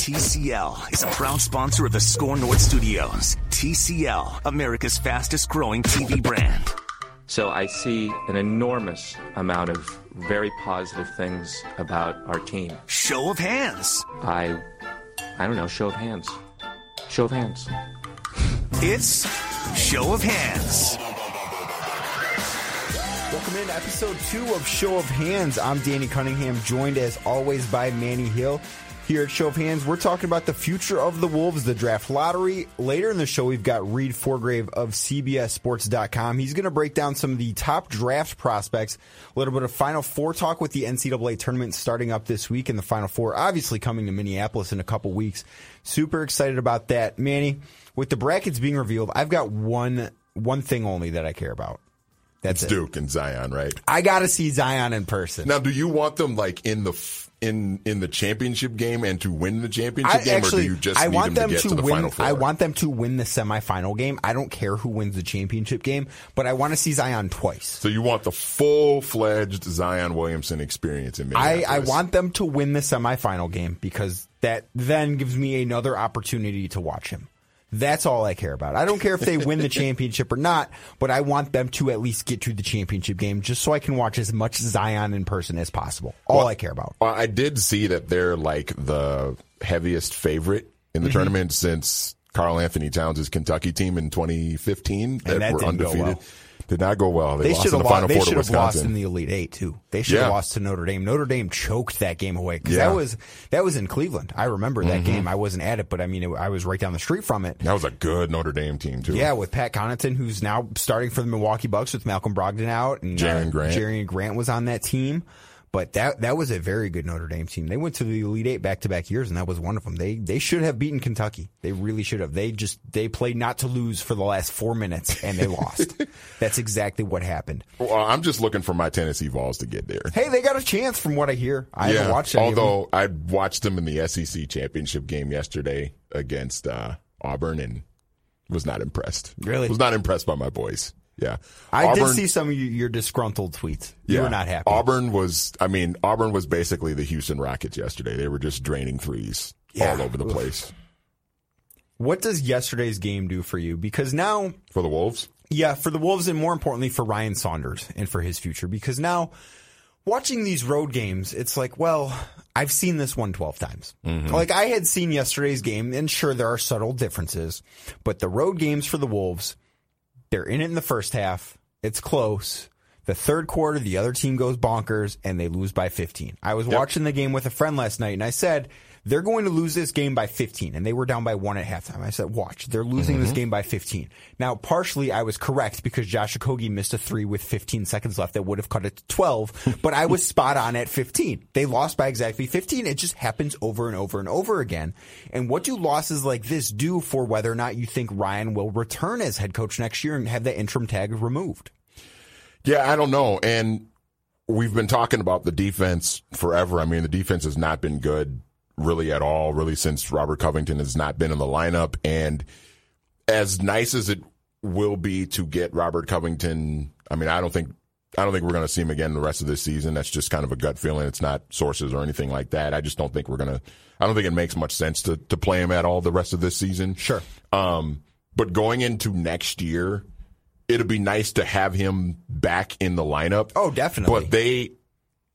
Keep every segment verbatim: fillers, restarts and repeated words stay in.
T C L is a proud sponsor of the Score North Studios. T C L, America's fastest growing T V brand. So I see an enormous amount of very positive things about our team. Show of hands. I, I don't know, show of hands. Show of hands. It's Show of Hands. Welcome in to episode two of Show of Hands. I'm Danny Cunningham, joined as always by Manny Hill. Here at Show of Hands, we're talking about the future of the Wolves, the draft lottery. Later in the show, we've got Reed Forgrave of C B S Sports dot com. He's going to break down some of the top draft prospects, a little bit of Final Four talk with the N C double A tournament starting up this week, and the Final Four obviously coming to Minneapolis in a couple weeks. Super excited about that. Manny, with the brackets being revealed, I've got one one thing only that I care about. That's it's it. Duke and Zion, right? I got to see Zion in person. Now, do you want them like in the in in the championship game and to win the championship I game, actually, or do you just I need want them them to get to to the win, Final Four? I want them to win the semifinal game. I don't care who wins the championship game, but I want to see Zion twice. So you want the full-fledged Zion Williamson experience in I, Minneapolis? I want them to win the semifinal game because that then gives me another opportunity to watch him. That's all I care about. I don't care if they win the championship or not, but I want them to at least get to the championship game just so I can watch as much Zion in person as possible. All well, I care about. Well, I did see that they're like the heaviest favorite in the mm-hmm. tournament since Karl Anthony Towns' Kentucky team in twenty fifteen that, that were undefeated. Well. Did not go well. They, they lost in the Final They Four to should have Wisconsin. lost in the Elite Eight too. They should have yeah. lost to Notre Dame. Notre Dame choked that game away because yeah. that was that was in Cleveland. I remember that mm-hmm. game. I wasn't at it, but I mean, it, I was right down the street from it. That was a good Notre Dame team too. Yeah, with Pat Connaughton, who's now starting for the Milwaukee Bucks with Malcolm Brogdon out, and Jerian uh, Grant. Jerian Grant was on that team. But that that was a very good Notre Dame team. They went to the Elite Eight back to back years, and that was one of them. They they should have beaten Kentucky. They really should have. They just they played not to lose for the last four minutes, and they lost. That's exactly what happened. Well, I'm just looking for my Tennessee Vols to get there. Hey, they got a chance from what I hear. I yeah, haven't watched any although of I watched them in the S E C championship game yesterday against uh, Auburn and was not impressed. Really? Was not impressed by my boys. Yeah. I Auburn, did see some of your disgruntled tweets. You yeah, were not happy. Auburn was, I mean, Auburn was basically the Houston Rockets yesterday. They were just draining threes yeah. all over the Oof. place. What does yesterday's game do for you? Because now... For the Wolves? Yeah, for the Wolves and more importantly for Ryan Saunders and for his future. Because now, watching these road games, it's like, well, I've seen this one twelve times. Mm-hmm. Like, I had seen yesterday's game, and sure, there are subtle differences. But the road games for the Wolves... They're in it in the first half. It's close. The third quarter, the other team goes bonkers, and they lose by fifteen. I was yep. watching the game with a friend last night, and I said, they're going to lose this game by fifteen. And they were down by one at halftime. I said, watch, they're losing mm-hmm. this game by fifteen. Now, partially, I was correct because Josh Okogie missed a three with fifteen seconds left that would have cut it to twelve, but I was spot on at fifteen. They lost by exactly fifteen. It just happens over and over and over again. And what do losses like this do for whether or not you think Ryan will return as head coach next year and have that interim tag removed? Yeah, I don't know. And we've been talking about the defense forever. I mean, the defense has not been good really at all, really since Robert Covington has not been in the lineup. And as nice as it will be to get Robert Covington, I mean, I don't think I don't think we're going to see him again the rest of this season. That's just kind of a gut feeling. It's not sources or anything like that. I just don't think we're going to – I don't think it makes much sense to, to play him at all the rest of this season. Sure. Um, but going into next year, it'll be nice to have him back in the lineup. Oh, definitely. But they –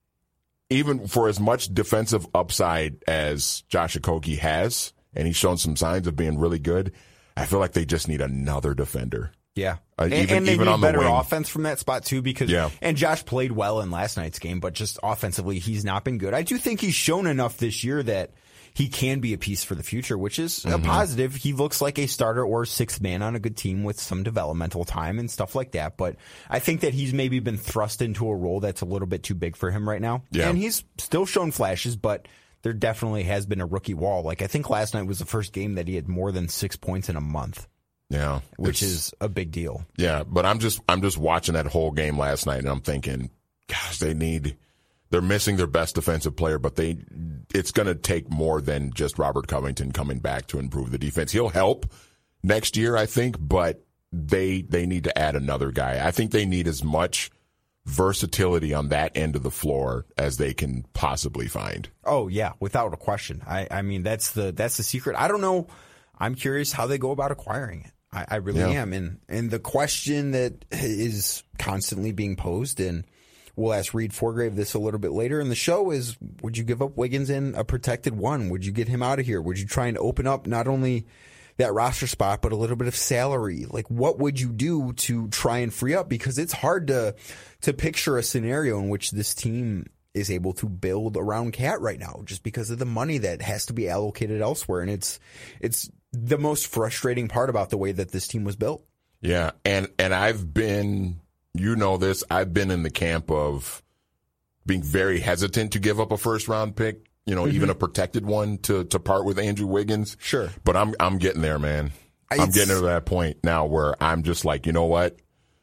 even for as much defensive upside as Josh Okogie has, and he's shown some signs of being really good, I feel like they just need another defender. Yeah. Uh, and, even and they even need on the better wing. offense from that spot, too, because yeah. and Josh played well in last night's game, but just offensively, he's not been good. I do think he's shown enough this year that he can be a piece for the future, which is mm-hmm. a positive. He looks like a starter or sixth man on a good team with some developmental time and stuff like that. But I think that he's maybe been thrust into a role that's a little bit too big for him right now. Yeah. And he's still shown flashes, but there definitely has been a rookie wall. Like, I think last night was the first game that he had more than six points in a month. Yeah. Which is a big deal. Yeah, but I'm just I'm just watching that whole game last night and I'm thinking, gosh, they need they're missing their best defensive player, but they it's going to take more than just Robert Covington coming back to improve the defense. He'll help next year, I think, but they they need to add another guy. I think they need as much versatility on that end of the floor as they can possibly find. Oh yeah, without a question. I, I mean, that's the that's the secret. I don't know. I'm curious how they go about acquiring it. I, I really Yeah. am. And and the question that is constantly being posed, and we'll ask Reed Forgrave this a little bit later in the show, is would you give up Wiggins in a protected one? Would you get him out of here? Would you try and open up not only that roster spot, but a little bit of salary? Like, what would you do to try and free up? Because it's hard to to picture a scenario in which this team is able to build around Cat right now, just because of the money that has to be allocated elsewhere. And it's it's the most frustrating part about the way that this team was built. Yeah, and and I've been, you know this, I've been in the camp of being very hesitant to give up a first round pick, you know, mm-hmm. even a protected one to to part with Andrew Wiggins. Sure. But I'm I'm getting there, man. It's, I'm getting to that point now where I'm just like, you know what?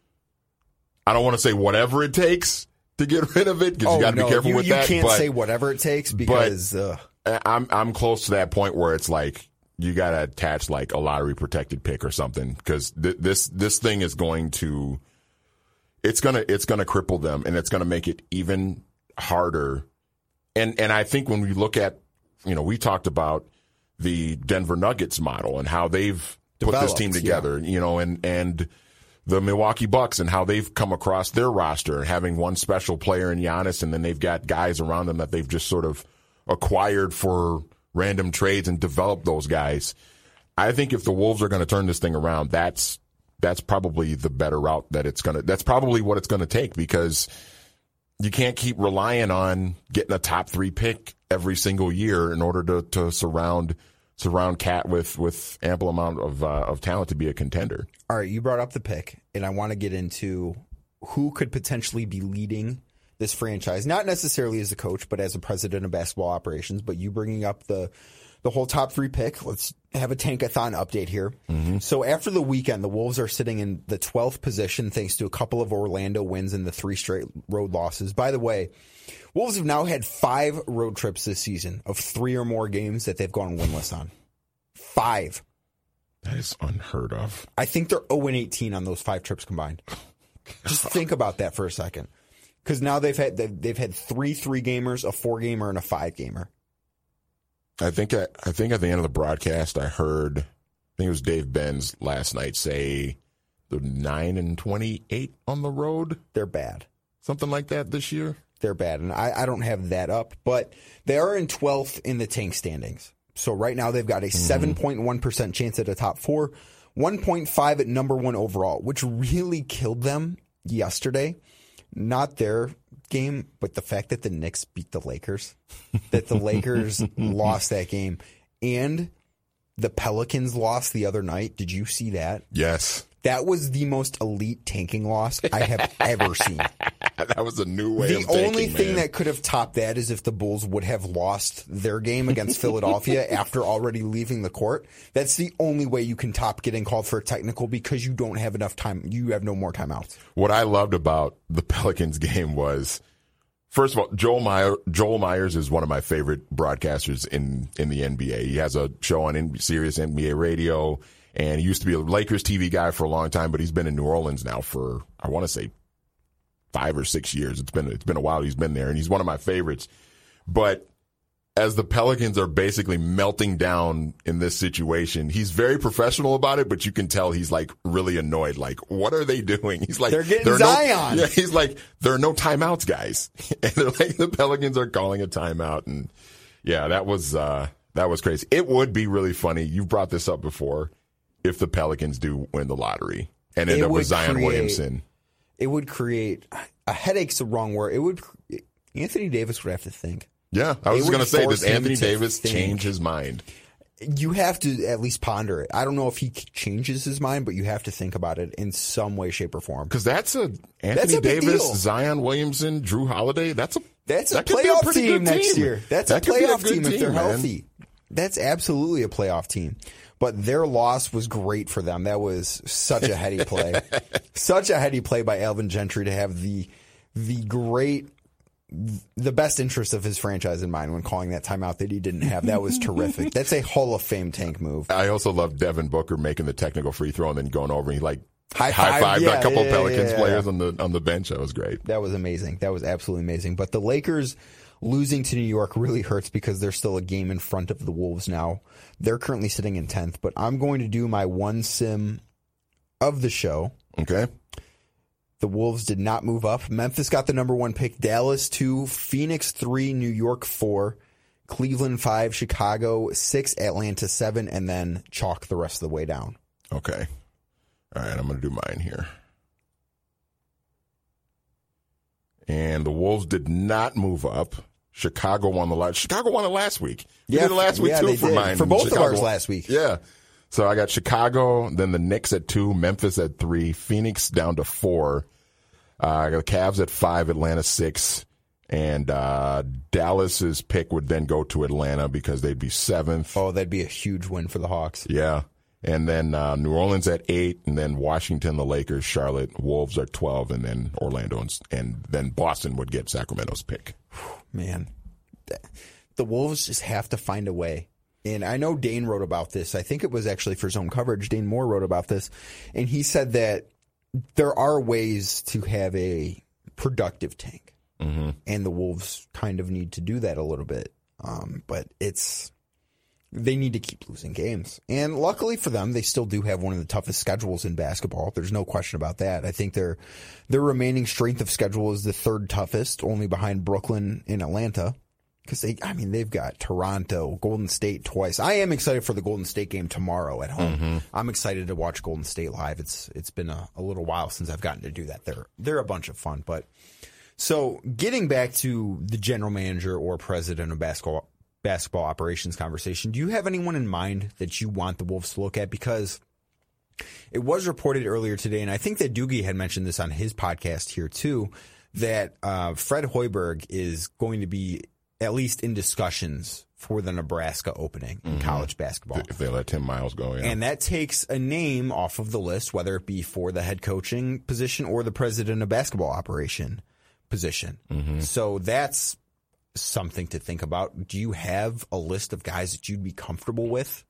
I don't want to say whatever it takes to get rid of it, because oh, you got to no, be careful you, with you that. You can't but, say whatever it takes because uh, I'm I'm close to that point where it's like you got to attach like a lottery protected pick or something, because th- this this thing is going to it's gonna it's gonna cripple them, and it's gonna make it even harder. And and I think when we look at, you know, we talked about the Denver Nuggets model and how they've put this team together, yeah. you know, and and. the Milwaukee Bucks and how they've come across their roster, having one special player in Giannis, and then they've got guys around them that they've just sort of acquired for random trades and developed those guys. I think if the Wolves are going to turn this thing around, that's that's probably the better route that it's going to, that's probably what it's going to take, because you can't keep relying on getting a top three pick every single year in order to, to surround surround Cat with, with ample amount of uh, of talent to be a contender. All right, you brought up the pick, and I want to get into who could potentially be leading this franchise, not necessarily as a coach, but as a president of basketball operations. But you bringing up the the whole top three pick, let's have a tankathon update here. Mm-hmm. So after the weekend, the Wolves are sitting in the twelfth position thanks to a couple of Orlando wins and the three straight road losses. By the way, Wolves have now had five road trips this season of three or more games that they've gone winless on. Five. That is unheard of. I think they're oh and eighteen on those five trips combined. Just think about that for a second. Because now they've had they've, they've had three three-gamers, a four-gamer, and a five-gamer. I think I, I think at the end of the broadcast, I heard, I think it was Dave Benz last night say the nine and twenty-eight on the road. They're bad. Something like that this year. They're bad, and I, I don't have that up, but they are in twelfth in the tank standings. So right now they've got a seven point one percent chance at a top four, one point five at number one overall, which really killed them yesterday. Not their game, but the fact that the Knicks beat the Lakers, that the Lakers lost that game, and the Pelicans lost the other night. Did you see that? Yes. That was the most elite tanking loss I have ever seen. That was a new way the of tanking, only thing man. that could have topped that is if the Bulls would have lost their game against Philadelphia after already leaving the court. That's the only way you can top getting called for a technical, because you don't have enough time. You have no more timeouts. What I loved about the Pelicans game was, first of all, Joel Meyer, Joel Myers is one of my favorite broadcasters in, in the N B A. He has a show on N- Sirius N B A Radio, and he used to be a Lakers T V guy for a long time, but he's been in New Orleans now for, I want to say, five or six years. It's been it's been a while he's been there, and he's one of my favorites. But as the Pelicans are basically melting down in this situation, he's very professional about it, but you can tell he's like really annoyed. Like, what are they doing? He's like, they're getting there Zion. No, yeah, he's like, there are no timeouts, guys. And they're like, the Pelicans are calling a timeout. And yeah, that was uh, that was crazy. It would be really funny. You've brought this up before. If the Pelicans do win the lottery and end It up with would Zion create- Williamson. It would create a headache's the wrong word. It would. Anthony Davis would have to think. Yeah, I was It just going would to say, force does him Anthony to Davis think. change his mind? You have to at least ponder it. I don't know if he changes his mind, but you have to think about it in some way, shape, or form. Because that's a Anthony That's a big Davis, deal. Zion Williamson, Drew Holiday. That's a That's a that could be playoff pretty team good next team. year. That's That a could be playoff good team if they're man. healthy. That's absolutely a playoff team. But their loss was great for them. That was such a heady play. Such a heady play by Alvin Gentry to have the the great, the best interest of his franchise in mind when calling that timeout that he didn't have. That was terrific. That's a Hall of Fame tank move. I also love Devin Booker making the technical free throw and then going over and he like High high five, fived yeah, a couple yeah, Pelicans yeah, yeah. players on the on the bench. That was great. That was amazing. That was absolutely amazing. But the Lakers losing to New York really hurts because they're still a game in front of the Wolves now. They're currently sitting in tenth, but I'm going to do my one sim of the show. Okay. The Wolves did not move up. Memphis got the number one pick. Dallas two, Phoenix three, New York four, Cleveland five, Chicago six, Atlanta seven, and then chalk the rest of the way down. Okay. All right, I'm going to do mine here. And the Wolves did not move up. Chicago won the last. Chicago won it last week. You Yeah, did it last week yeah, too they for did. mine. For both Chicago. of ours last week. Yeah. So I got Chicago, then the Knicks at two, Memphis at three, Phoenix down to four. Uh, I got the Cavs at five, Atlanta six, and uh, Dallas's pick would then go to Atlanta because they'd be seventh. Oh, that'd be a huge win for the Hawks. Yeah. And then uh, New Orleans at eight, and then Washington, the Lakers, Charlotte, Wolves at twelve, and then Orlando, and, and then Boston would get Sacramento's pick. Man, the Wolves just have to find a way. And I know Dane wrote about this. I think it was actually for Zone Coverage. Dane Moore wrote about this. And he said that there are ways to have a productive tank. Mm-hmm. And the Wolves kind of need to do that a little bit. Um, but it's... They need to keep losing games. And luckily for them, they still do have one of the toughest schedules in basketball. There's no question about that. I think their their remaining strength of schedule is the third toughest, only behind Brooklyn and Atlanta. Because, they, I mean, they've got Toronto, Golden State twice. I am excited for the Golden State game tomorrow at home. Mm-hmm. I'm excited to watch Golden State live. It's It's been a, a little while since I've gotten to do that. They're, they're a bunch of fun. But so getting back to the general manager or president of basketball basketball operations conversation, do you have anyone in mind that you want the Wolves to look at? Because it was reported earlier today, and I think that Doogie had mentioned this on his podcast here too, that uh, Fred Hoiberg is going to be at least in discussions for the Nebraska opening in mm-hmm. college basketball. If they let Tim Miles go, yeah. And that takes a name off of the list, whether it be for the head coaching position or the president of basketball operation position. Mm-hmm. So that's something to think about. Do you have a list of guys that you'd be comfortable with?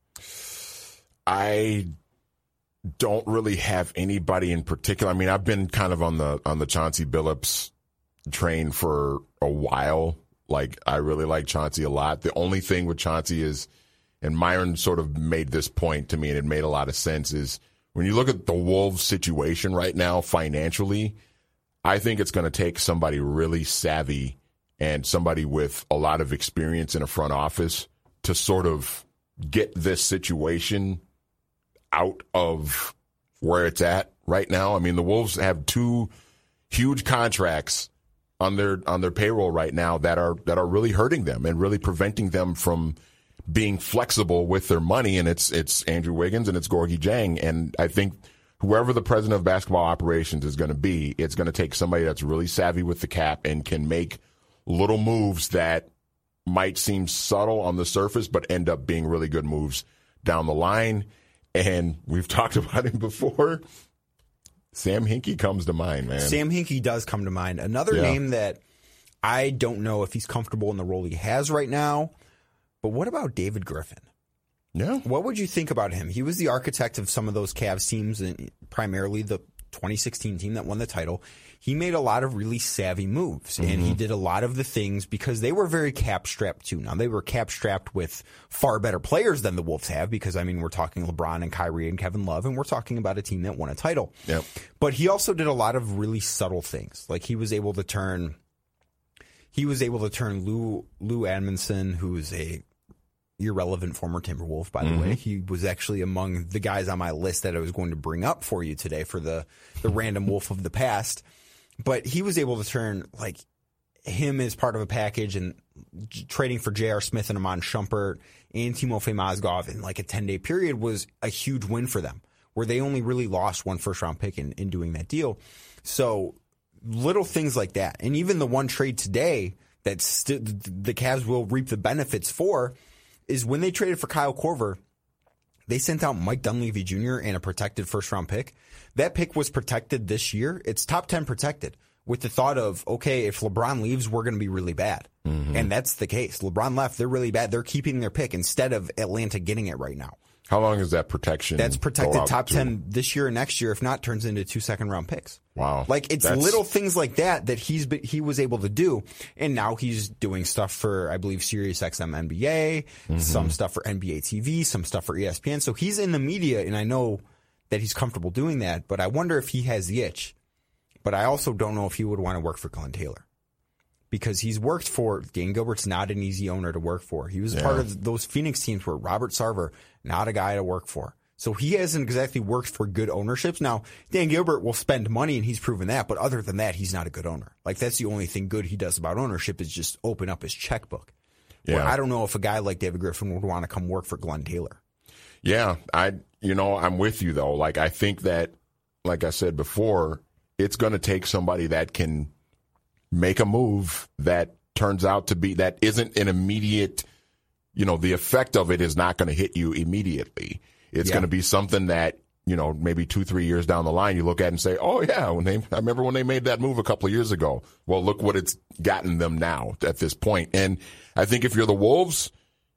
I don't really have anybody in particular. I mean, I've been kind of on the on the Chauncey Billups train for a while. Like, I really like Chauncey a lot. The only thing with Chauncey is, and Myron sort of made this point to me, and it made a lot of sense, is when you look at the Wolves situation right now financially, I think it's going to take somebody really savvy and somebody with a lot of experience in a front office to sort of get this situation out of where it's at right now. I mean, the Wolves have two huge contracts on their on their payroll right now that are that are really hurting them and really preventing them from being flexible with their money. And it's it's Andrew Wiggins and it's Gorgui Dieng. And I think whoever the president of basketball operations is going to be, it's going to take somebody that's really savvy with the cap and can make little moves that might seem subtle on the surface, but end up being really good moves down the line. And we've talked about him before. Sam Hinkie comes to mind, man. Sam Hinkie does come to mind. Another yeah. name that I don't know if he's comfortable in the role he has right now, but what about David Griffin? Yeah. What would you think about him? He was the architect of some of those Cavs teams, and primarily the twenty sixteen team that won the title. He made a lot of really savvy moves, mm-hmm. and he did a lot of the things because they were very cap-strapped too. Now, they were cap-strapped with far better players than the Wolves have because, I mean, we're talking LeBron and Kyrie and Kevin Love, and we're talking about a team that won a title. Yep. But he also did a lot of really subtle things. Like, he was able to turn he was able to turn Lou, Lou Amundsen, who's a irrelevant former Timberwolf, by the mm-hmm. way. He was actually among the guys on my list that I was going to bring up for you today for the, the random Wolf of the past. But he was able to turn, like, him as part of a package and trading for J R. Smith and Iman Shumpert and Timofey Mozgov in, like, a ten-day period was a huge win for them, where they only really lost one first-round pick in, in doing that deal. So little things like that. And even the one trade today that st- the Cavs will reap the benefits for is when they traded for Kyle Korver, they sent out Mike Dunleavy Junior and a protected first-round pick. That pick was protected this year. It's top ten protected with the thought of, okay, if LeBron leaves, we're going to be really bad. Mm-hmm. And that's the case. LeBron left, they're really bad. They're keeping their pick instead of Atlanta getting it right now. How long is that protection? That's protected top to? ten this year and next year. If not, turns into two second round picks. Wow. Like, it's That's... little things like that that he's been, he was able to do. And now he's doing stuff for, I believe, Sirius X M N B A, mm-hmm. some stuff for N B A T V, some stuff for E S P N. So he's in the media, and I know that he's comfortable doing that. But I wonder if he has the itch. But I also don't know if he would want to work for Glenn Taylor. Because he's worked for, Dan Gilbert's not an easy owner to work for. He was yeah. part of those Phoenix teams where Robert Sarver, not a guy to work for. So he hasn't exactly worked for good ownerships. Now, Dan Gilbert will spend money, and he's proven that. But other than that, he's not a good owner. Like, that's the only thing good he does about ownership is just open up his checkbook. Yeah. Where I don't know if a guy like David Griffin would want to come work for Glenn Taylor. Yeah, I, you know, I'm with you, though. Like, I think that, like I said before, it's going to take somebody that can make a move that turns out to be, that isn't an immediate, you know, the effect of it is not going to hit you immediately. It's yeah. going to be something that, you know, maybe two, three years down the line, you look at and say, oh, yeah, when they, I remember when they made that move a couple of years ago. Well, look what it's gotten them now at this point. And I think if you're the Wolves,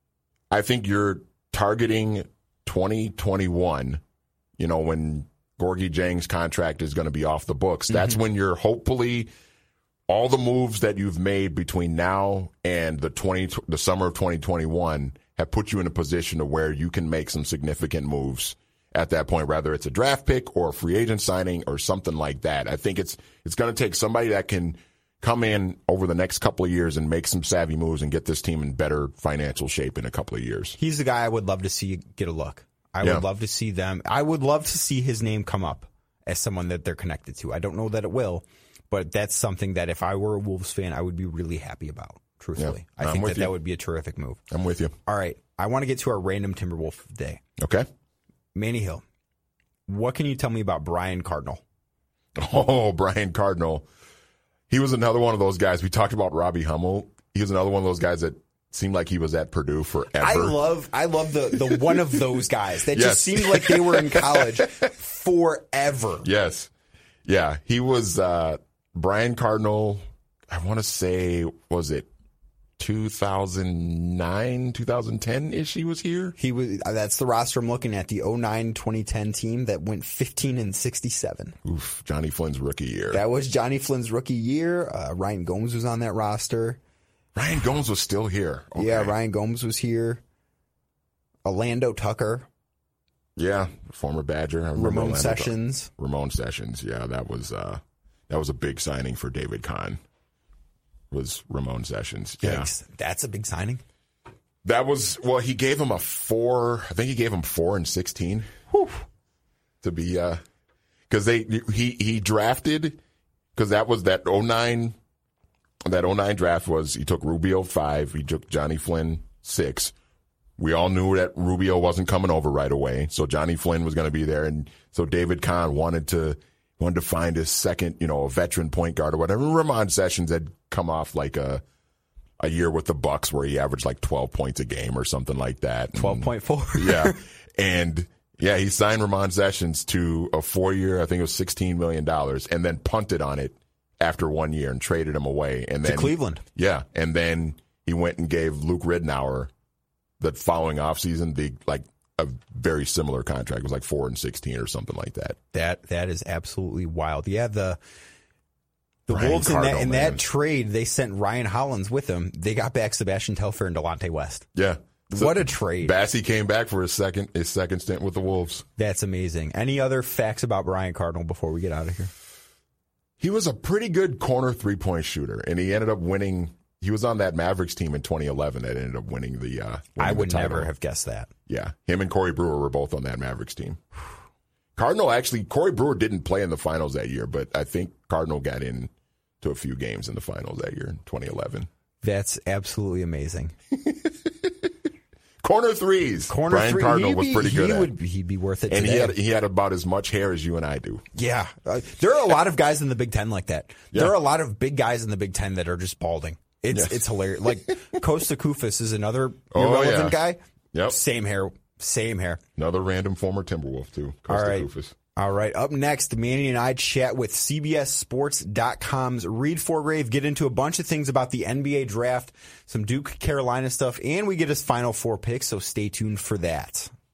I think you're targeting twenty twenty-one, you know, when Gorgui Dieng's contract is going to be off the books. That's mm-hmm. when you're hopefully all the moves that you've made between now and the twenty the summer of twenty twenty-one have put you in a position to where you can make some significant moves at that point, whether it's a draft pick or a free agent signing or something like that. I think it's it's going to take somebody that can come in over the next couple of years and make some savvy moves and get this team in better financial shape in a couple of years. He's the guy I would love to see get a look. I yeah. would love to see them. I would love to see his name come up as someone that they're connected to. I don't know that it will, but that's something that if I were a Wolves fan, I would be really happy about, truthfully. Yeah, I think that you. that would be a terrific move. I'm with you. All right. I want to get to our random Timberwolf of the day. Okay. Manny Hill. What can you tell me about Brian Cardinal? Oh, Brian Cardinal. He was another one of those guys. We talked about Robbie Hummel. He was another one of those guys that seemed like he was at Purdue forever. I love I love the, the one of those guys that yes. just seemed like they were in college forever. Yes. Yeah. He was uh, Brian Cardinal, I want to say, was it two thousand nine, two thousand ten-ish he was here? He was. That's the roster I'm looking at, the oh nine twenty ten team that went fifteen and sixty-seven. Oof, Johnny Flynn's rookie year. That was Johnny Flynn's rookie year. Uh, Ryan Gomes was on that roster. Ryan Gomes was still here. Okay. Yeah, Ryan Gomes was here. Orlando Tucker. Yeah, former Badger. Ramon Orlando Sessions. Tucker. Ramon Sessions. Yeah, that was uh, that was a big signing for David Kahn. Was Ramon Sessions. Yeah. Yikes. That's a big signing. That was, well, he gave him a four, I think he gave him four and sixteen. Whew. To be, uh, cause they, he, he drafted, cause that was that oh nine, that oh nine draft was, he took Rubio five, he took Johnny Flynn six. We all knew that Rubio wasn't coming over right away. So Johnny Flynn was going to be there. And so David Kahn wanted to, wanted to find his second, you know, a veteran point guard or whatever. Ramon Sessions had come off like a a year with the Bucks where he averaged like twelve points a game or something like that. twelve point four. Yeah. And yeah, he signed Ramon Sessions to a four year, I think it was sixteen million dollars, and then punted on it after one year and traded him away. And then to Cleveland. Yeah. And then he went and gave Luke Ridnour the following offseason the like a very similar contract. It was like four and sixteen or something like that. That that is absolutely wild. Yeah, the the Brian Wolves Cardinal, in that in man. that trade, they sent Ryan Hollins with them. They got back Sebastian Telfair and Delonte West. Yeah. So what a trade. Bassey came back for his second his second stint with the Wolves. That's amazing. Any other facts about Brian Cardinal before we get out of here? He was a pretty good corner three-point shooter, and he ended up winning. He was on that Mavericks team in twenty eleven that ended up winning the uh, winning I would the title. never have guessed that. Yeah. Him and Corey Brewer were both on that Mavericks team. Cardinal actually, Corey Brewer didn't play in the finals that year, but I think Cardinal got in to a few games in the finals that year in twenty eleven. That's absolutely amazing. Corner threes. Corner Brian three, Cardinal be, was pretty good he at. Would, he'd be worth it And today. he had, he had about as much hair as you and I do. Yeah. Uh, there are a lot of guys in the Big Ten like that. Yeah. There are a lot of big guys in the Big Ten that are just balding. It's Yes. it's hilarious. Like Costa Koufos is another Oh, irrelevant yeah. guy. Yep. Same hair. Same hair. Another random former Timberwolf, too. Costa All right. Koufos. All right. Up next, Manny and I chat with C B S Sports dot com's Reed Forgrave, get into a bunch of things about the N B A draft, some Duke Carolina stuff, and we get his Final Four picks, so stay tuned for that.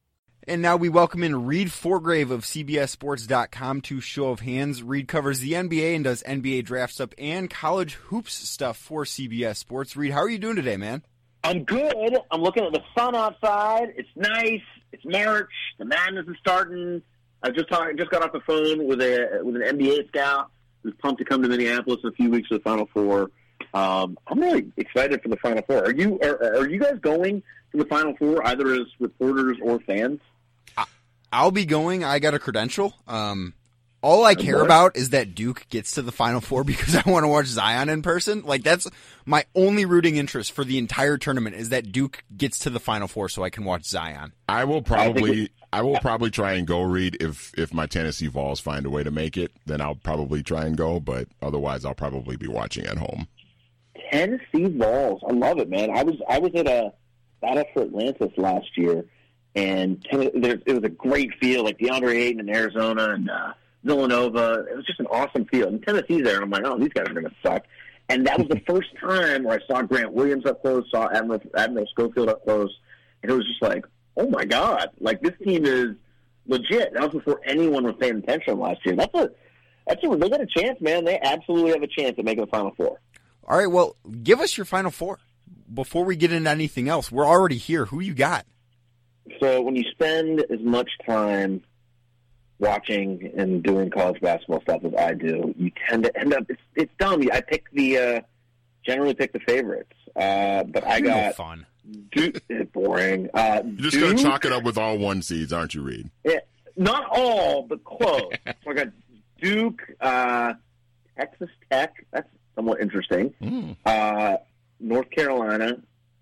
And now we welcome in Reed Forgrave of C B S Sports dot com to Show of Hands. Reed covers the N B A and does N B A draft stuff and college hoops stuff for C B S Sports. Reed, how are you doing today, man? I'm good. I'm looking at the sun outside. It's nice. It's March. The madness is starting. I just talked, just got off the phone with a with an N B A scout who's pumped to come to Minneapolis in a few weeks for the Final Four. Um, I'm really excited for the Final Four. Are you are, are you guys going to the Final Four, either as reporters or fans? I'll be going. I got a credential. Um, all I care about is that Duke gets to the Final Four because I want to watch Zion in person. Like, that's my only rooting interest for the entire tournament, is that Duke gets to the Final Four so I can watch Zion. I will probably I, I will probably try and go, Reed, if if my Tennessee Vols find a way to make it, then I'll probably try and go, but otherwise I'll probably be watching at home. Tennessee Vols. I love it, man. I was I was at a Battle for Atlantis last year. And it was a great field, like DeAndre Ayton in Arizona and uh, Villanova. It was just an awesome field. And Tennessee's there, and I'm like, oh, these guys are going to suck. And that was the first time where I saw Grant Williams up close, saw Admiral, Admiral Schofield up close, and it was just like, oh, my God. Like, this team is legit. That was before anyone was paying attention last year. That's a, that's a, they got a chance, man. They absolutely have a chance at making the Final Four. All right, well, give us your Final Four. Before we get into anything else, we're already here. Who you got? So when you spend as much time watching and doing college basketball stuff as I do, you tend to end up, it's, it's dumb. I pick the, uh, generally pick the favorites. Uh, but I got, no fun. Duke, boring. Uh, You're just going to chalk it up with all one seeds, aren't you, Reed? Yeah, not all, but close. So I got Duke, uh, Texas Tech. That's somewhat interesting. Mm. Uh, North Carolina,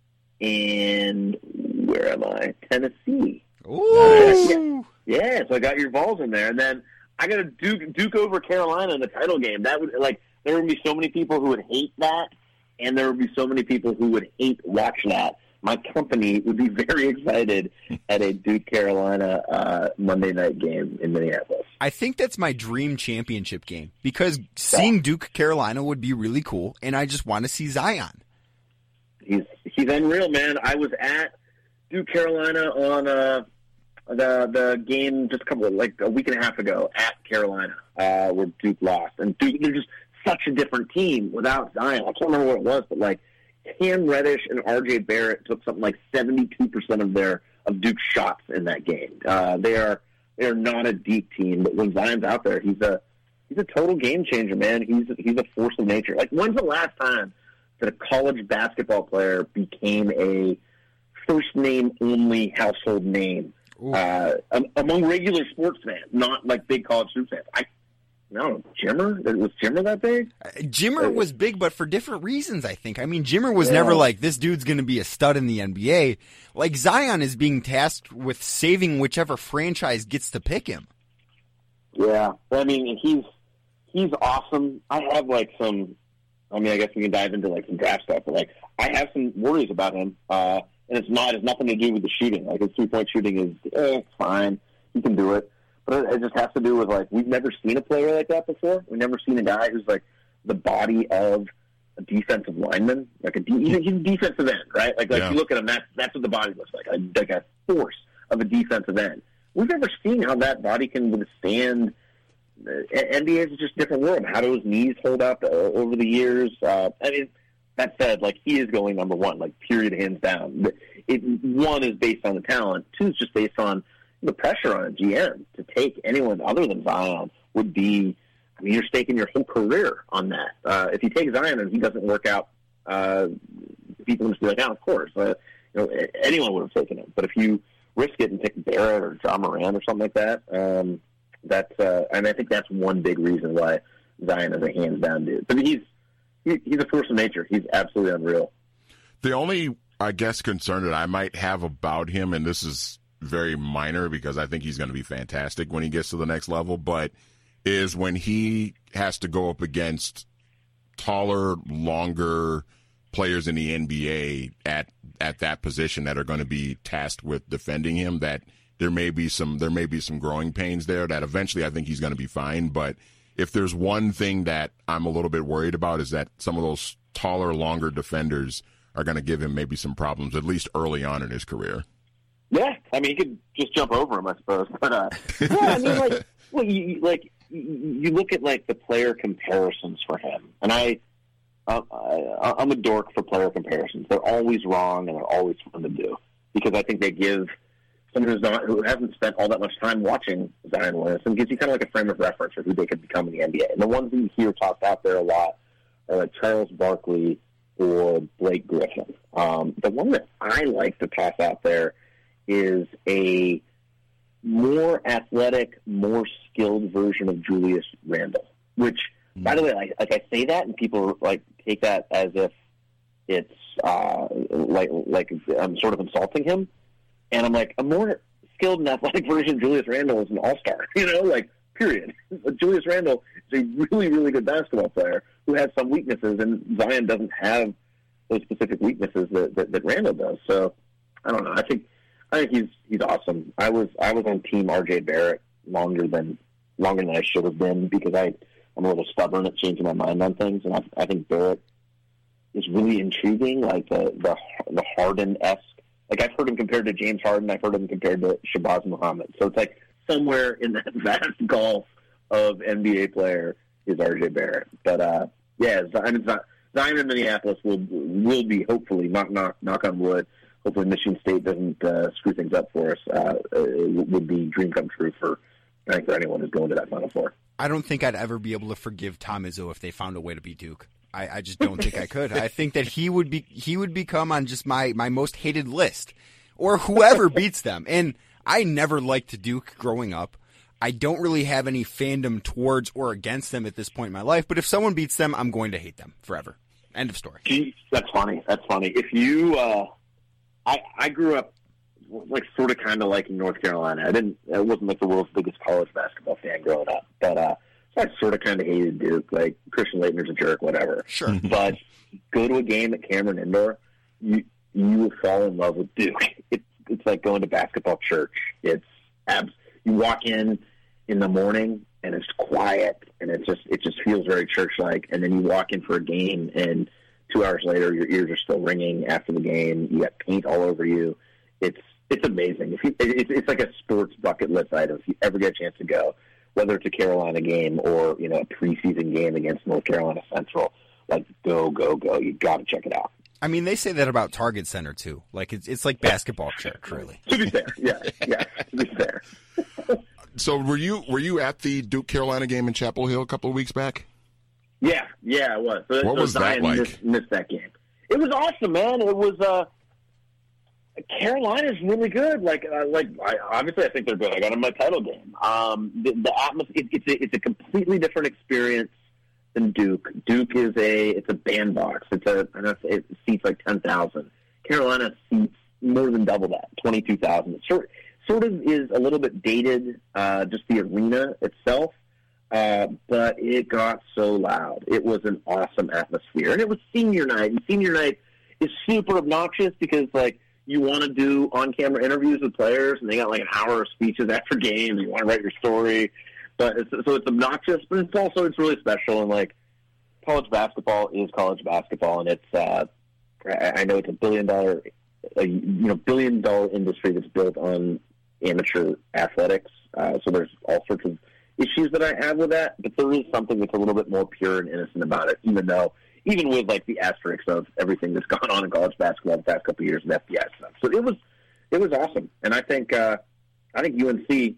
and where am I? Tennessee. Ooh. Yeah. yeah, so I got your Vols in there. And then I got a Duke Duke over Carolina in the title game. That would, like, there would be so many people who would hate that, and there would be so many people who would hate watch that. My company would be very excited at a Duke Carolina uh, Monday night game in Minneapolis. I think that's my dream championship game, because seeing Duke Carolina would be really cool, and I just want to see Zion. He's he's unreal, man. I was at Duke Carolina on uh, the the game just a couple of, like a week and a half ago at Carolina, uh, where Duke lost, and Duke, they're just such a different team without Zion. I can't remember what it was, but like Cam Reddish and R J Barrett took something like seventy-two percent of their of Duke's shots in that game. Uh, they are they are not a deep team, but when Zion's out there, he's a he's a total game changer, man. He's he's a force of nature. Like, when's the last time that a college basketball player became a first-name-only household name uh, among regular sports fans, not like big college hoops fans? I, I don't know, Jimmer? Was Jimmer that big? Uh, Jimmer was big, but for different reasons, I think. I mean, Jimmer was yeah. never like, this dude's going to be a stud in the N B A. Like, Zion is being tasked with saving whichever franchise gets to pick him. Yeah. I mean, he's he's awesome. I have, like, some... I mean, I guess we can dive into like some draft stuff, but like I have some worries about him, uh, and it's not. It's nothing to do with the shooting. Like his three point shooting is eh, fine. He can do it, but it just has to do with like we've never seen a player like that before. We've never seen a guy who's like the body of a defensive lineman, like a de- he's a defensive end, right? Like like yeah. you look at him, that's that's what the body looks like, a, like a force of a defensive end. We've never seen how that body can withstand. N B A is just a different world. How do his knees hold up uh, over the years? Uh, I mean, that said, like he is going number one, like period, hands down. It, one is based on the talent. Two is just based on the pressure on a G M to take anyone other than Zion would be. I mean, you're staking your whole career on that. Uh, if you take Zion and he doesn't work out, uh, people just be like, "Oh, of course." Uh, you know, anyone would have taken him. But if you risk it and take Barrett or John Moran or something like that. Um, That's uh, and I think that's one big reason why Zion is a hands down dude. But he's he, he's a force of nature. He's absolutely unreal. The only, I guess, concern that I might have about him, and this is very minor because I think he's going to be fantastic when he gets to the next level, but is when he has to go up against taller, longer players in the N B A at at that position that are going to be tasked with defending him. That There may be some there may be some growing pains there that eventually I think he's going to be fine. But if there's one thing that I'm a little bit worried about is that some of those taller, longer defenders are going to give him maybe some problems, at least early on in his career. Yeah, I mean, he could just jump over him, I suppose. But uh, yeah, I mean, like, well, you, like you look at like the player comparisons for him, and I, uh, I, I'm a dork for player comparisons. They're always wrong, and they're always fun to do because I think they give someone who's not who hasn't spent all that much time watching Zion Williamson gives you kind of like a frame of reference for who they could become in the N B A. And the ones that you hear talked out there a lot are like Charles Barkley or Blake Griffin. Um, the one that I like to toss out there is a more athletic, more skilled version of Julius Randle. Which, mm. by the way, like, like I say that, and people like take that as if it's uh, like like I'm sort of insulting him. And I'm like, a more skilled and athletic version of Julius Randle is an all-star, you know, like, period. Julius Randle is a really, really good basketball player who has some weaknesses, and Zion doesn't have those specific weaknesses that, that, that Randle does. So, I don't know. I think I think he's he's awesome. I was I was on team R J Barrett longer than longer than I should have been because I, I'm a little stubborn at changing my mind on things, and I, I think Barrett is really intriguing, like the, the, the Harden-esque. Like, I've heard him compared to James Harden. I've heard him compared to Shabazz Muhammad. So it's like somewhere in that vast gulf of N B A player is R J Barrett. But, uh, yeah, Zion, Zion in Minneapolis will will be, hopefully, knock, knock, knock on wood, hopefully Michigan State doesn't uh, screw things up for us, uh, it would be dream come true for, I think, for anyone who's going to that Final Four. I don't think I'd ever be able to forgive Tom Izzo if they found a way to beat Duke. I, I just don't think I could. I think that he would be he would become on just my, my most hated list, or whoever beats them. And I never liked Duke growing up. I don't really have any fandom towards or against them at this point in my life. But if someone beats them, I'm going to hate them forever. End of story. Gee, that's funny. That's funny. If you, uh, I I grew up like sort of kind of liking North Carolina. I didn't. I wasn't like the world's biggest college basketball fan growing up, but. uh I sort of kind of hated Duke, like Christian Laettner's a jerk, whatever. Sure. But go to a game at Cameron Indoor, you you will fall in love with Duke. It's it's like going to basketball church. It's abs. You walk in in the morning and it's quiet and it just it just feels very church-like. And then you walk in for a game and two hours later your ears are still ringing after the game. You got paint all over you. It's it's amazing. If you, it, it's like a sports bucket list item. If you ever get a chance to go. Whether it's a Carolina game or, you know, a preseason game against North Carolina Central, like, go, go, go. You got to check it out. I mean, they say that about Target Center, too. Like, it's it's like basketball church, really. To be fair, yeah, yeah, to be fair. So were you were you at the Duke-Carolina game in Chapel Hill a couple of weeks back? Yeah, yeah, I was. So, what so was Zion that like? Missed, missed that game. It was awesome, man. It was, uh, Carolina's really good. Like, uh, like I, obviously, I think they're good. I got them in my title game. Um, the, the atmosphere, it, it's a, it's a completely different experience than Duke. Duke is a it's a bandbox. It's a I know it seats like ten thousand. Carolina seats more than double that, twenty two thousand. It sort sort of is a little bit dated, uh, just the arena itself. Uh, but it got so loud. It was an awesome atmosphere, and it was senior night. And senior night is super obnoxious because like. You want to do on-camera interviews with players, and they got like an hour of speeches after games. You want to write your story, but it's, so it's obnoxious, but it's also it's really special. And like college basketball is college basketball, and it's uh, I know it's a billion dollar, a, you know, billion dollar industry that's built on amateur athletics. Uh, so there's all sorts of issues that I have with that, but there is something that's a little bit more pure and innocent about it, even though. Even with like the asterisks of everything that's gone on in college basketball the past couple of years with F B I stuff, so it was it was awesome, and I think uh, I think U N C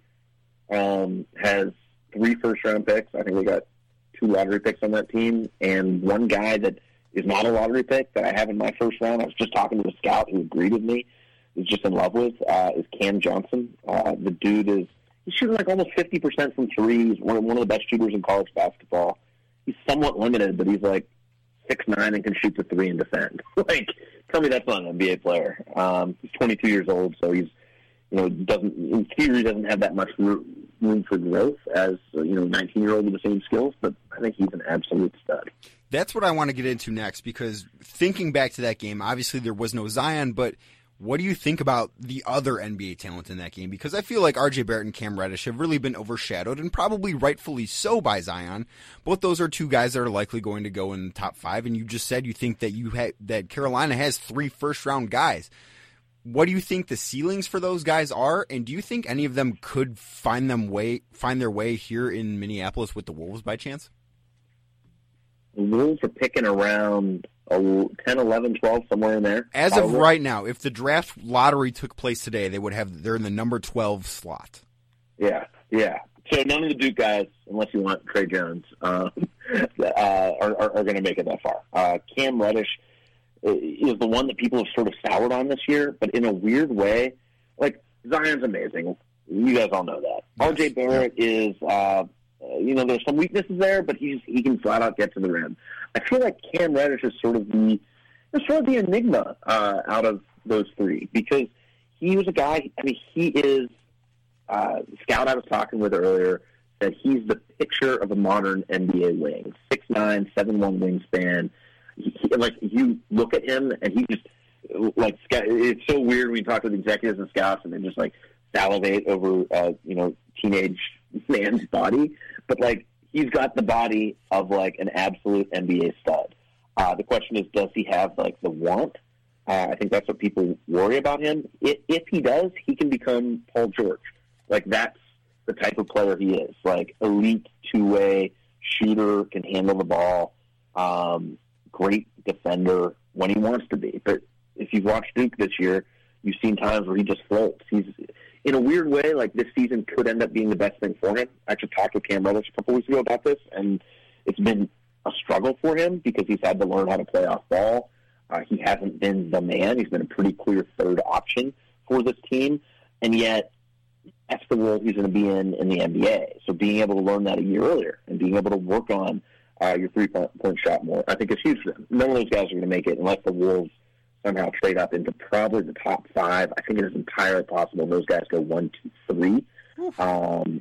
um, has three first round picks. I think we got two lottery picks on that team, and one guy that is not a lottery pick that I have in my first round. I was just talking to a scout who agreed with me. Is just in love with uh, is Cam Johnson. Uh, the dude is he's shooting like almost fifty percent from three. He's one one of the best shooters in college basketball. He's somewhat limited, but he's like. six nine and can shoot the three and defend. Like, tell me that's not an N B A player. Um, he's twenty-two years old, so he's, you know, doesn't in theory doesn't have that much room for growth as you know, nineteen year old with the same skills. But I think he's an absolute stud. That's what I want to get into next because thinking back to that game, obviously there was no Zion, but. What do you think about the other N B A talent in that game? Because I feel like R J Barrett and Cam Reddish have really been overshadowed, and probably rightfully so by Zion. Both those are two guys that are likely going to go in the top five, and you just said you think that you ha- that Carolina has three first-round guys. what do you think the ceilings for those guys are, and do you think any of them could find them way find their way here in Minneapolis with the Wolves by chance? The Wolves are picking around ten, eleven, twelve, somewhere in there. As Probably. of right now, if the draft lottery took place today, they would have they're in the number twelve slot. Yeah, yeah. So none of the Duke guys, unless you want Trey Jones, uh, uh, are, are, are going to make it that far. Uh, Cam Reddish is the one that people have sort of soured on this year, but in a weird way. Like, Zion's amazing. You guys all know that. Yes. R J Barrett is, uh, you know, there's some weaknesses there, but he's he can flat out get to the rim. I feel like Cam Reddish is sort of the sort of the enigma uh, out of those three, because he was a guy. I mean, he is uh, scout I was talking with earlier said he's the picture of a modern N B A wing, six nine, seven one wingspan. He, he, like, you look at him and he just like it's so weird when you talk to the executives and scouts and they just like salivate over uh, you know teenage man's body, but like he's got the body of like an absolute N B A stud. Uh, the question is, does he have like the want? Uh, I think that's what people worry about him. If, if he does, he can become Paul George. Like, that's the type of player he is. Like, elite two-way shooter, can handle the ball, um, great defender when he wants to be. But if you've watched Duke this year, you've seen times where he just floats. He's in a weird way, like, this season could end up being the best thing for him. I actually talked with Cam Reddish a couple weeks ago about this, and it's been a struggle for him because he's had to learn how to play off ball. Uh, he hasn't been the man. He's been a pretty clear third option for this team, and yet that's the role he's going to be in in the N B A. So being able to learn that a year earlier and being able to work on uh, your three-point shot more, I think is huge for them. None of those guys are going to make it unless the Wolves somehow trade up into probably the top five. I think it is entirely possible those guys go one, two, three. Um,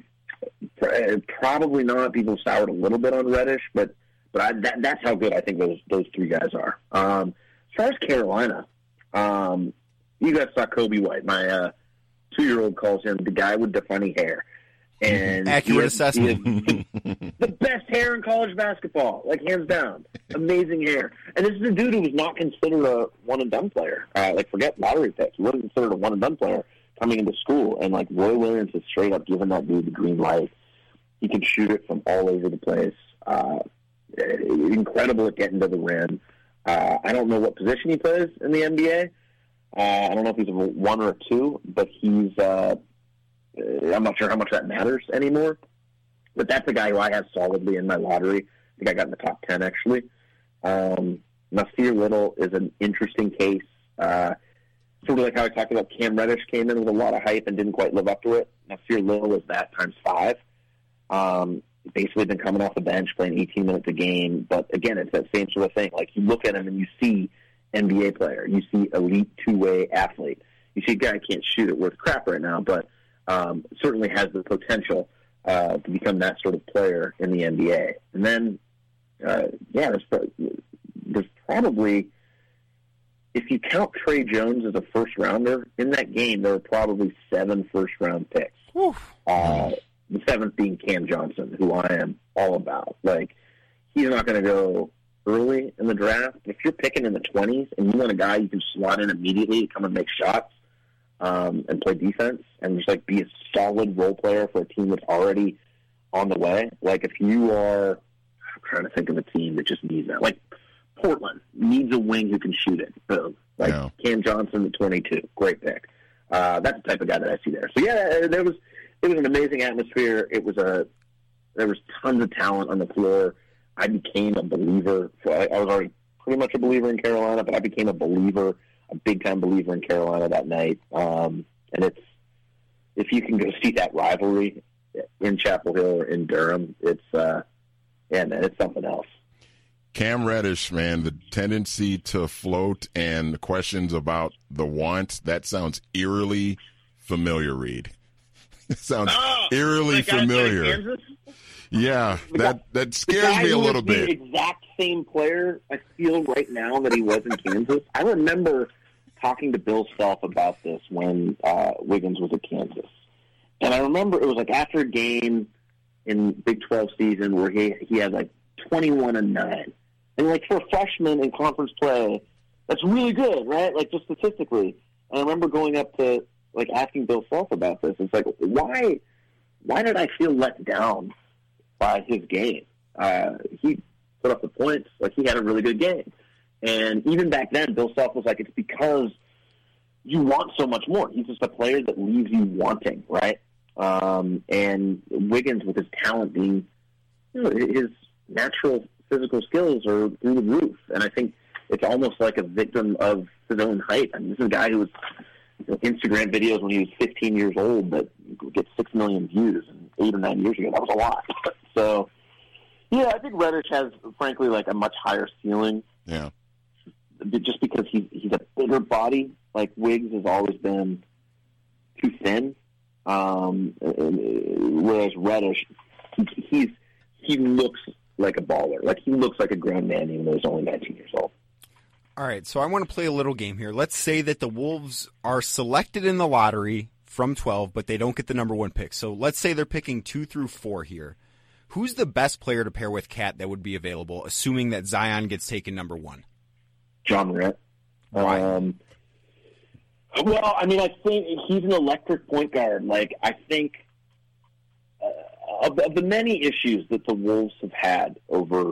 probably not. People soured a little bit on Reddish, but but I, that, that's how good I think those those three guys are. Um, as far as Carolina, um, you guys saw Kobe White. My uh, two-year-old calls him the guy with the funny hair. And accurate has, assessment. The, the best hair in college basketball, like hands down. Amazing hair. And this is a dude who was not considered a one-and-done player. Uh, like, forget lottery picks. He wasn't considered a one-and-done player coming into school. And, like, Roy Williams has straight up given that dude the green light. He can shoot it from all over the place. Uh, incredible at getting to the rim. Uh, I don't know what position he plays in the N B A. Uh, I don't know if he's a one or a two, but he's uh, – I'm not sure how much that matters anymore. But that's a guy who I have solidly in my lottery. I think I got in the top ten, actually. Um, Nasir Little is an interesting case. Uh, sort of like how I talked about Cam Reddish came in with a lot of hype and didn't quite live up to it. Nasir Little is that times five. Um, basically been coming off the bench, playing eighteen minutes a game. But, again, it's that same sort of thing. Like, you look at him and you see N B A player. You see elite two-way athlete. You see a guy who can't shoot it worth crap right now, but um, certainly has the potential uh, to become that sort of player in the N B A. And then, uh, yeah, there's, there's probably, if you count Trey Jones as a first-rounder, in that game there were probably seven first-round picks. Uh, the seventh being Cam Johnson, who I am all about. Like, he's not going to go early in the draft. If you're picking in the twenties and you want a guy you can slot in immediately to come and make shots um, and play defense and just, like, be a solid role player for a team that's already on the way. Like, if you are, I'm trying to think of a team that just needs that. Like, Portland needs a wing who can shoot it. Boom. Like, yeah. Cam Johnson at twenty-two. Great pick. Uh, that's the type of guy that I see there. So, yeah, there was it was an amazing atmosphere. It was a There was tons of talent on the floor. I became a believer. I was already pretty much a believer in Carolina, but I became a believer, a big-time believer in Carolina that night. Um, and it's if you can go see that rivalry in Chapel Hill or in Durham, it's uh, yeah, man, it's something else. Cam Reddish, man, the tendency to float and the questions about the want, that sounds eerily familiar, Reed. It sounds oh, eerily familiar. Yeah, that, that scares me a little bit. The exact same player I feel right now that he was in Kansas. I remember talking to Bill Self about this when uh, Wiggins was at Kansas. And I remember it was like after a game in Big twelve season where he he had like twenty-one and nine. And like for a freshman in conference play, that's really good, right? Like just statistically. And I remember going up to, like, asking Bill Self about this. It's like, why, why did I feel let down by his game? Uh, he put up the points. Like, he had a really good game. And even back then, Bill Self was like, it's because you want so much more. He's just a player that leaves you wanting, right? Um, and Wiggins, with his talent being, you know, his natural physical skills are through the roof. And I think it's almost like a victim of his own height. I mean, this is a guy who was, you know, Instagram videos when he was fifteen years old that get six million views, and eight or nine years ago, that was a lot. So, yeah, I think Reddish has, frankly, like a much higher ceiling. Yeah. Just because he's, he's a bigger body. Like, Wiggs has always been too thin. Um, whereas Reddish, he, he's, he looks like a baller. Like, he looks like a grown man even though he's only nineteen years old. All right, so I want to play a little game here. Let's say that the Wolves are selected in the lottery from twelve, but they don't get the number one pick. So let's say they're picking two through four here. Who's the best player to pair with Cat that would be available, assuming that Zion gets taken number one? Ja Morant. Why? Um, well, I mean, I think he's an electric point guard. Like, I think uh, of, of the many issues that the Wolves have had over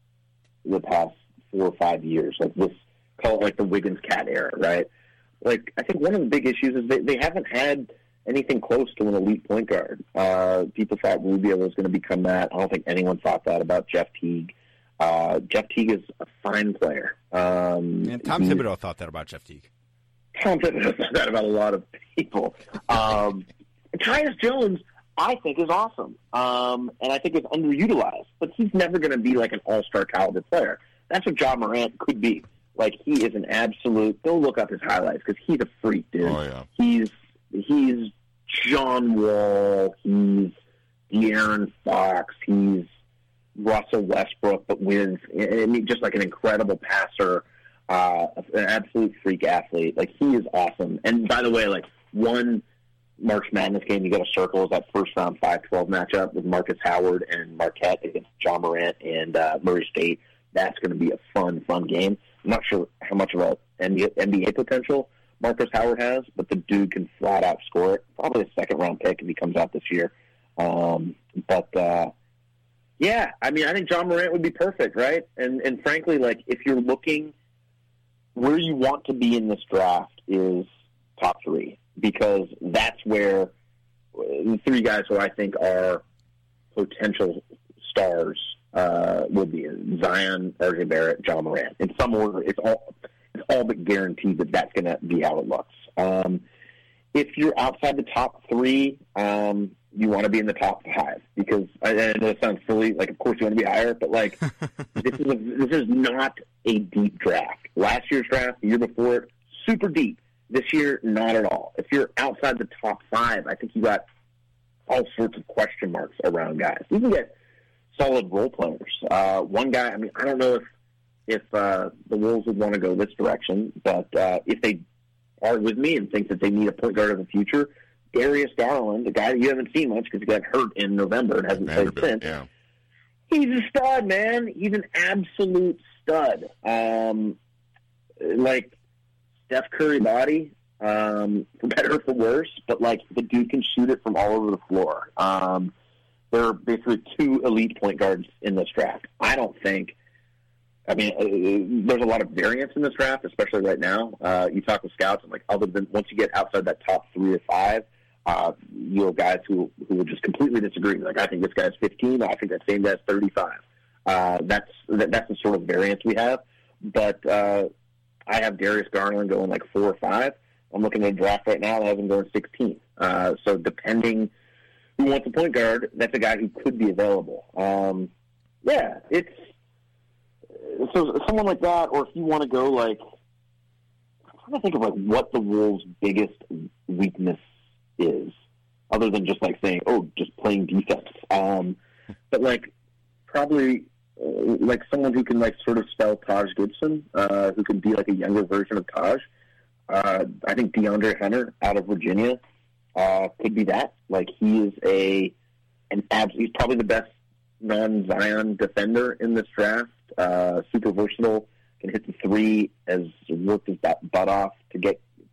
the past four or five years, like this, call it like the Wiggins-Cat era, right? Like, I think one of the big issues is they, they haven't had anything close to an elite point guard. Uh, people thought Rubio was going to become that. I don't think anyone thought that about Jeff Teague. Uh, Jeff Teague is a fine player. Um, And Tom he, Thibodeau thought that about Jeff Teague. Tom Thibodeau thought that about a lot of people. Um, Tyus Jones, I think, is awesome. Um, and I think is underutilized. But he's never going to be like an all-star caliber player. That's what Ja Morant could be. Like, he is an absolute, go look up his highlights because he's a freak, dude. Oh, yeah. He's, he's John Wall. He's De'Aaron Fox. He's Russell Westbrook, but wins. I mean, just like an incredible passer, uh, an absolute freak athlete. Like, he is awesome. And by the way, like, one March Madness game you got to circle is that first round five twelve matchup with Marcus Howard and Marquette against Ja Morant and uh, Murray State. That's going to be a fun, fun game. I'm not sure how much of a N B A potential Marcus Howard has, but the dude can flat out score it. Probably a second round pick if he comes out this year. Um, but, uh, yeah, I mean, I think Ja Morant would be perfect, right? And and frankly, like, if you're looking where you want to be in this draft is top three, because that's where the three guys who I think are potential stars uh, would be Zion, R J Barrett, Ja Morant. In some order, it's all it's all but guaranteed that that's going to be how it looks. Um, if you're outside the top three, um, you want to be in the top five, because I, I know it sounds silly. Like, of course you want to be higher, but like this is a, this is not a deep draft. Last year's draft, the year before it, super deep. This year, not at all. If you're outside the top five, I think you got all sorts of question marks around guys. You can get solid role players. Uh, one guy, I mean, I don't know if if uh, the Wolves would want to go this direction, but uh, if they are with me and think that they need a point guard of the future, Darius Garland, the guy that you haven't seen much because he got hurt in November and hasn't played since. Yeah. He's a stud, man. He's an absolute stud. Um, like Steph Curry body, um, for better or for worse, but like the dude can shoot it from all over the floor. Um, there are basically two elite point guards in this draft. I don't think. I mean, uh, there's a lot of variance in this draft, especially right now. Uh, you talk with scouts, and like, other than once you get outside that top three or five, uh, you know, guys who who will just completely disagree. Like, I think this guy's fifteen. I think that same guy's thirty-five. Uh, that's that, that's the sort of variance we have. But uh, I have Darius Garland going like four or five. I'm looking at a draft right now that has him going sixteen. Uh, so depending who wants a point guard, that's a guy who could be available. Um, yeah, it's. So someone like that, or if you want to go like, I'm trying to think of like what the Wolves' biggest weakness is, other than just like saying, oh, just playing defense. Um, but like probably uh, like someone who can like sort of spell Taj Gibson, uh, who can be like a younger version of Taj. Uh, I think DeAndre Hunter out of Virginia uh, could be that. Like, he is a an abs- he's probably the best non-Zion defender in this draft. Uh, super versatile, can hit the three, has worked his butt off to get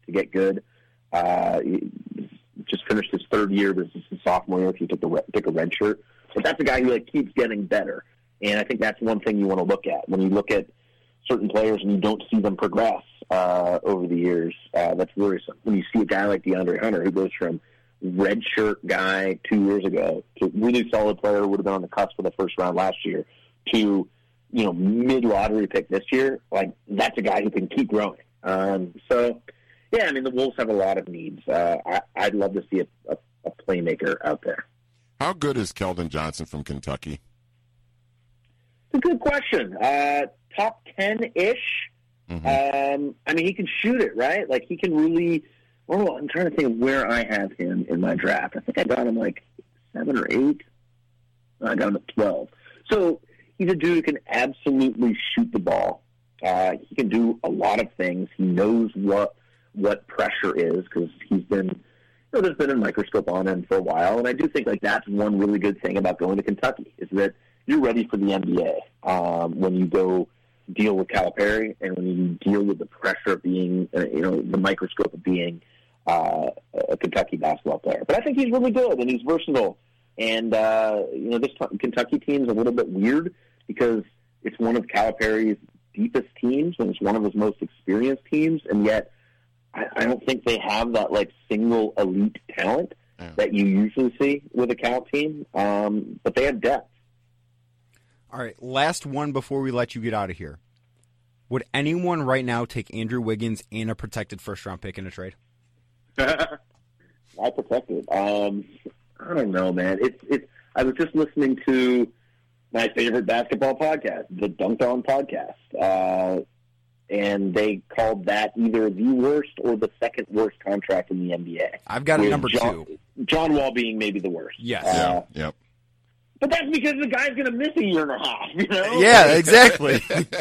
to get good. Uh, he just finished his third year. This is his sophomore year if you took, the, took a red shirt. But that's a guy who like keeps getting better. And I think that's one thing you want to look at. When you look at certain players and you don't see them progress uh, over the years, uh, that's worrisome. When you see a guy like DeAndre Hunter who goes from red shirt guy two years ago to really solid player, would have been on the cusp of the first round last year, to, you know, mid-lottery pick this year, like, that's a guy who can keep growing. Um, so, yeah, I mean, the Wolves have a lot of needs. Uh, I, I'd love to see a, a, a playmaker out there. How good is Keldon Johnson from Kentucky? It's a good question. Uh, top ten-ish. Mm-hmm. Um, I mean, he can shoot it, right? Like, he can really – oh, I'm trying to think of where I have him in my draft. I think I got him, like, seven or eight. I got him at twelve. So he's a dude who can absolutely shoot the ball. Uh, he can do a lot of things. He knows what what pressure is because he's been, you know, there's been a microscope on him for a while. And I do think like that's one really good thing about going to Kentucky is that you're ready for the N B A um, when you go deal with Calipari and when you deal with the pressure of being, uh, you know, the microscope of being uh, a Kentucky basketball player. But I think he's really good and he's versatile. And, uh, you know, this t- Kentucky team is a little bit weird because it's one of Calipari's deepest teams and it's one of his most experienced teams. And yet I, I don't think they have that, like, single elite talent yeah. that you usually see with a Cal team. Um, but they have depth. All right, last one before we let you get out of here. Would anyone right now take Andrew Wiggins and a protected first-round pick in a trade? Why protected? Um, I don't know, man. It's it's. I was just listening to my favorite basketball podcast, the Dunked On podcast, uh, and they called that either the worst or the second worst contract in the N B A. I've got a number John, two. John Wall being maybe the worst. Yes. Uh, yeah. Yep. But that's because the guy's going to miss a year and a half, you know? Yeah, exactly.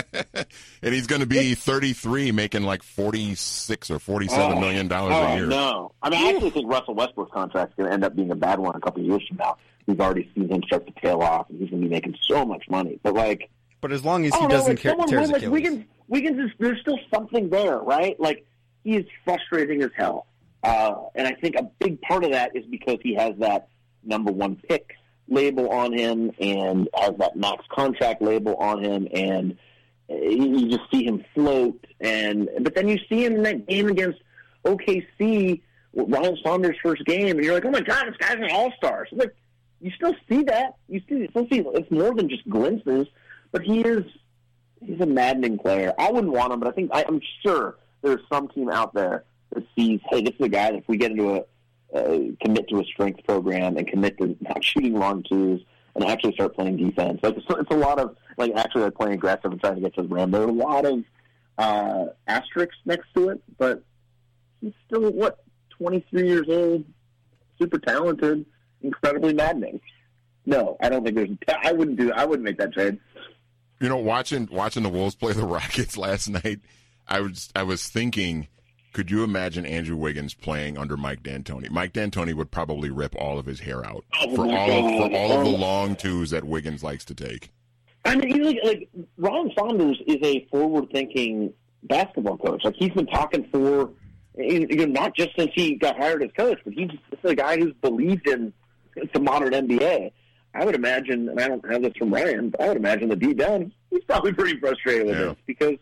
And he's going to be thirty-three, making like forty-six or forty-seven oh, million dollars oh, a year. No, I mean, I actually think Russell Westbrook's contract's going to end up being a bad one a couple of years from now. We've already seen him start to tail off, and he's going to be making so much money. But like, but as long as he know, doesn't like, care, tear his like, Achilles. Wiggins, Wiggins is there's still something there, right? Like he is frustrating as hell, uh, and I think a big part of that is because he has that number one pick label on him and has that max contract label on him, and you just see him float. And but then you see him in that game against O K C, Ryan Saunders' first game, and you're like, oh my god, this guy's an all-star. So like, you still see that. You still, you still see it's more than just glimpses, but he is he's a maddening player. I wouldn't want him, but I think I, I'm sure there's some team out there that sees, hey, this is a guy that if we get into a Uh, commit to a strength program and commit to not shooting long twos and actually start playing defense. Like it's, it's a lot of like actually like playing aggressive and trying to get to the rim. There are a lot of uh, asterisks next to it, but he's still what twenty-three years old, super talented, incredibly maddening. No, I don't think there's. I wouldn't do. I wouldn't make that trade. You know, watching watching the Wolves play the Rockets last night, I was I was thinking. Could you imagine Andrew Wiggins playing under Mike D'Antoni? Mike D'Antoni would probably rip all of his hair out oh for all God. of, for all of the long twos that Wiggins likes to take. I mean, he's like, like Ron Saunders is a forward-thinking basketball coach. Like he's been talking for, you know, not just since he got hired as coach, but he's just a guy who's believed in the modern N B A. I would imagine, and I don't have this from Ryan, but I would imagine that deep down he's probably pretty frustrated with yeah. this because.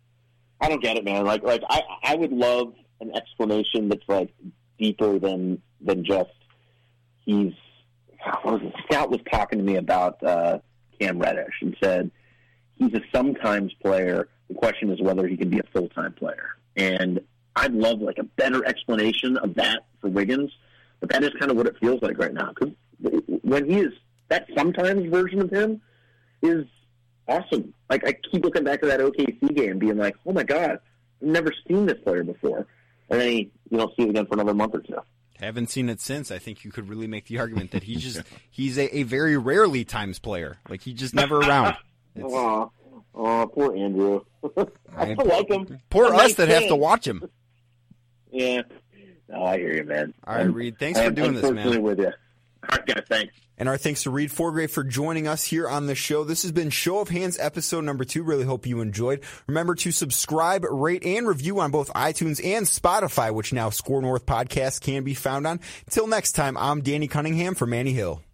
I don't get it, man. Like, like I, I would love an explanation that's like deeper than than just he's. What was it? Scout was talking to me about uh, Cam Reddish and said he's a sometimes player. The question is whether he can be a full time player. And I'd love like a better explanation of that for Wiggins. But that is kind of what it feels like right now. Because when he is that sometimes version of him is. Awesome. Like, I keep looking back to that O K C game being like, oh, my God, I've never seen this player before. And then he, you don't see it again for another month or two. Haven't seen it since. I think you could really make the argument that he's just he's a, a very rarely times player. Like, he's just never around. Aw, oh, poor Andrew. I still like him. Poor I'm us that fan. have to watch him. Yeah. No, I hear you, man. All right, I'm, Reed. Thanks I'm for doing this, man. with you. All right, guys, thanks. And our thanks to Reed Forgrave for joining us here on the show. This has been Show of Hands episode number two. Really hope you enjoyed. Remember to subscribe, rate, and review on both iTunes and Spotify, which now Score North Podcast can be found on. Until next time, I'm Danny Cunningham for Manny Hill.